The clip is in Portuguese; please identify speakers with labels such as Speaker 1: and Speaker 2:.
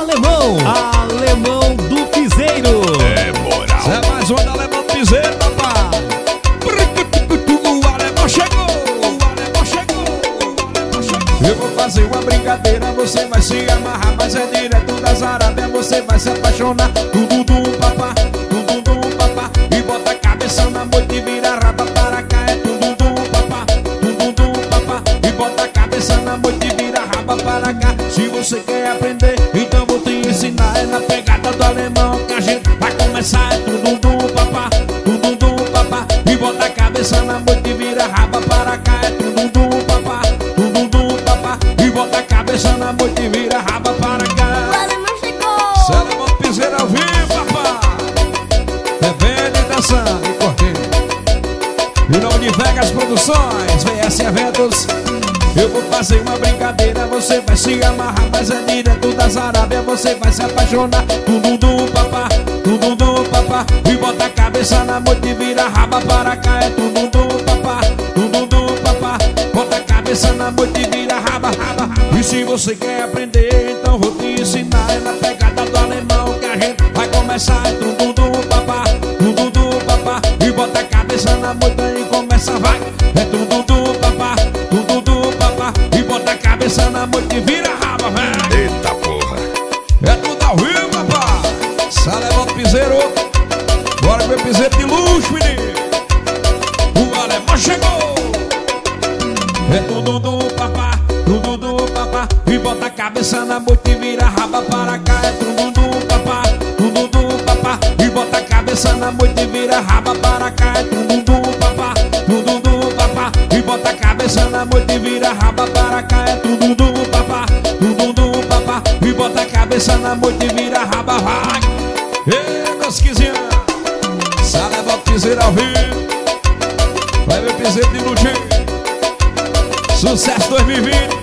Speaker 1: Alemão, Alemão do Piseiro.
Speaker 2: É moral.
Speaker 3: É mais uma do Alemão do Piseiro, papai. O Alemão chegou, o Alemão chegou, o Alemão chegou. Eu vou fazer uma brincadeira, você vai se amarrar, mas é direto das Arábias, você vai se apaixonar. Tudum, papá, papá. E bota a cabeça na moita e vira a raba para cá. É tudum, papá, papá. E bota a cabeça na moita e vira a raba para cá. Se você quer aprender, então vou te ensinar. É na pegada do alemão que a gente vai começar. É tudum, papá, papá. E bota a cabeça na moita e vira a raba para cá. É tudum, papá, papá. E bota a cabeça na moita e vira a raba para cá.
Speaker 4: O alemão chegou.
Speaker 3: Se Alemão do Piseiro ao vivo, papá. Bebendo e dançando e curtindo. Em nome de Vegas Produções, VS Eventos. Eu vou fazer uma brincadeira, você vai se amarrar, mas é direto das Arábias, você vai se apaixonar. Tudum, papá, e bota a cabeça na moita e vira a raba para cá. É tudum, papá, bota a cabeça na moita e vira a raba. E se você quer aprender, então vou te ensinar. É na pegada do alemão que a gente vai começar. É tudum, papá, e bota a cabeça na moita e começa, vai. É tudum, papá, e bota a cabeça na moita e vira a raba, velho.
Speaker 2: Eita porra.
Speaker 3: É tudo ao vivo, papai. Alemão do Piseiro. Bora meu piseiro de luxo, menino. O alemão chegou. É tudum, papá, e bota a cabeça na moita e vira a raba para cá. É tudum, papá, e bota a cabeça na moita e vira a raba para cá. É tudum, papá, e bota a cabeça na moita e vira a raba para cá. É tudum, papá, e bota a cabeça na moita e vira a raba, vai. Ei, meus 15 anos, Alemão do Piseiro ao vivo. Vai ver piseiro de lutinho. Sucesso 2020.